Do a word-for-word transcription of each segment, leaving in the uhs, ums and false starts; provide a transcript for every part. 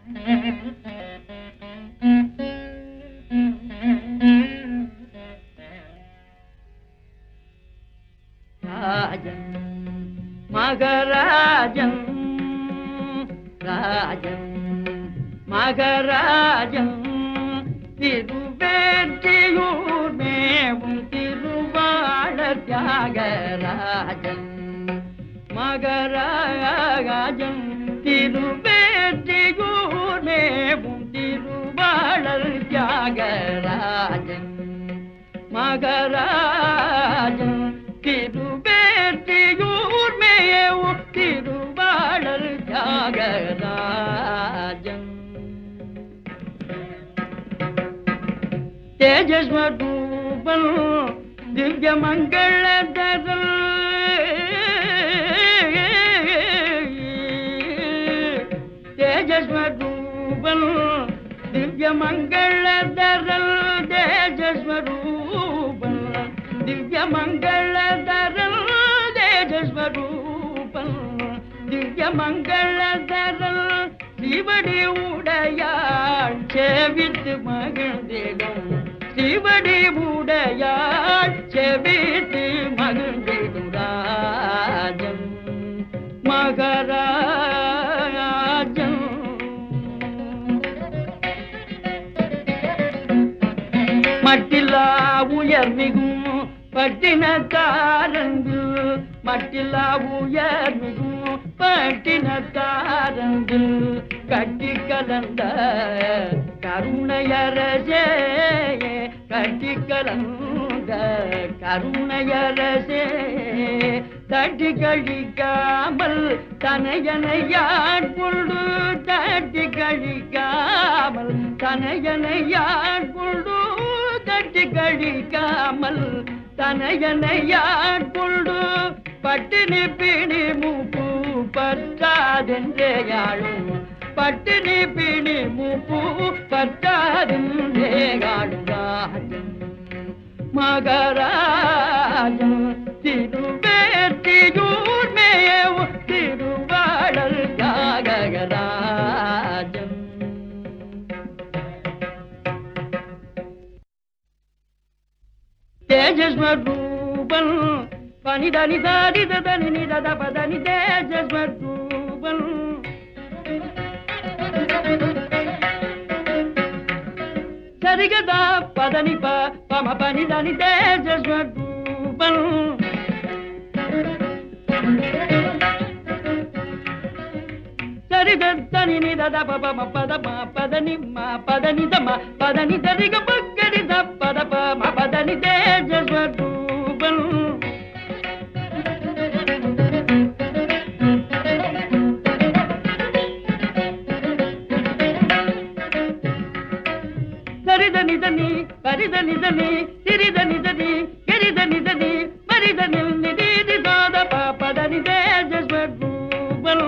ராஜன் மகராஜன் ராஜன் மகராஜன் திருவேற்றியூர் மேவும் திருவாளர் தியாகராஜன் மகராஜன் திருவேற்றியூர் மேவும் திருவாளர் தியாகராஜன் மகராஜன் திருவேற்றியூர் மேவும் திருவாளர் தியாகராஜன் தேஜஸ்வரூபன் திவ்ய மங்களதரன் தேஜஸ்வரூபன் திவ்ய மங்களதரன் தேஜஸ்வரூபன் திவ்ய மங்களதரன் தேஜஸ்வரூபன் திவ்ய மங்களதரன் சிவடி உடையாள் சேவித்து மகிழ்ந்திடும் சிவடி உடையாள் செவித்து மகிழ்ந்திடும் ராஜன் மகராஜன் மட்டில்லா உயர்மிகும் பட்டினத்தாரங்கு மட்டில்லா உயர்மிகும் பட்டினத்தாரங்கு கட்டி கலந்த கருணையரசே கட்டி கலந்த கருணையரசே தட்டி கழிக்காமல் தனையனையான் கொண்டு தட்டி கழிக்காமல் தனையனையான் கொண்டு தட்டி கழிக்காமல் தனையனையான் கொண்டு பட்டினி பிணி மூப்பு பற்றாதென்றேயாளும் பட்டினி பிணி மூப்பு பற்றாதென்றேயாளும் ராஜன் மகராஜன் திருவேற்றியூர் மேவும் திருவாளர் தியாகராஜன் தேஜஸ்வரூபன் பனிதனி தாரி தனி நித பதனி தேஜஸ்வரூபன் சரிகதா பதனி பம பனிதனி தேஜஸ்வரூபன் சரிதனி நித பம பத பதனி பதனி தம பதனி தரிக பக்கடி பத பம பதனி தேஜஸ்வரூபன் சரிதனிதனி பரிதனிதனி திரிதனிதனி கரிதனிதனி பரிதனி நிதி சாத பதனி தேஜஸ்வரூபன்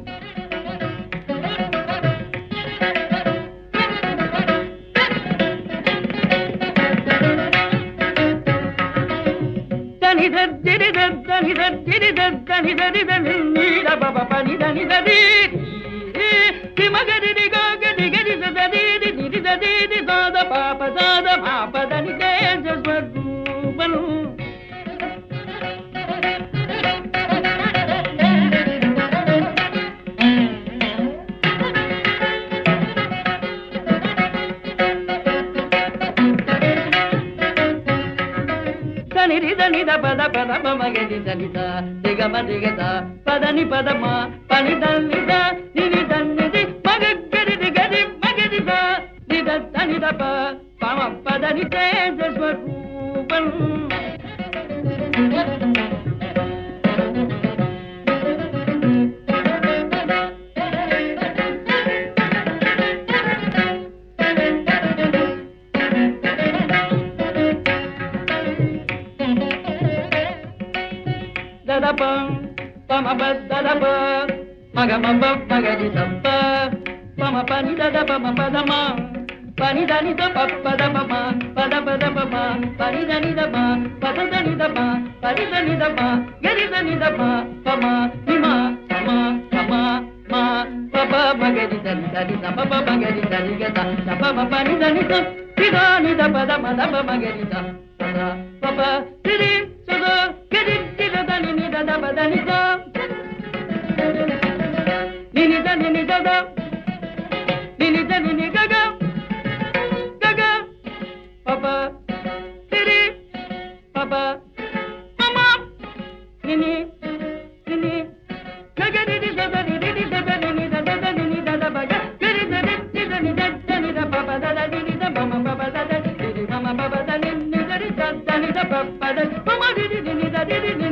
தனிதர் திரிதர் தனிதர் திரிதர் தனிதரிதனி நீட பப பனிதனிதரி திமகரி கரி கரி சதரி நிதி சதரி சாத பாப சாத பாபதனி தேஜஸ்வரூபன் நித பத பத மகதி தனித திகம திகத பதனி பதமா பனிதனித நிதி தன்னிதி மகரி கரி மகதி நித தனித பம பதனி தேஜஸ்வரூபன் Pama badadaba, magamaba magadisamba, pama panida pama padama, panidani da papadama, padabadama, panidani da ma, padani da ma, panidani da ma, garidani da ma, pama, hima, pama, pama, ma. papa magari dani dani da papa magari dani ga da da papa pani dani da ni da pa da ma da pa magari da da papa tiri so do gedi di da dani ni da da pa dani da ni ni da ni ni da da ni ni da ni ni ga ga ga ga papa tiri papa mama ni ni ni ni ga ga di di da da di di da da ni da da da ni da da pa ga gedi da di da ni da da ni da papa da da ni da mama papa da da ni mama papa da ni ni da da ni da papa da mama di di ni da di di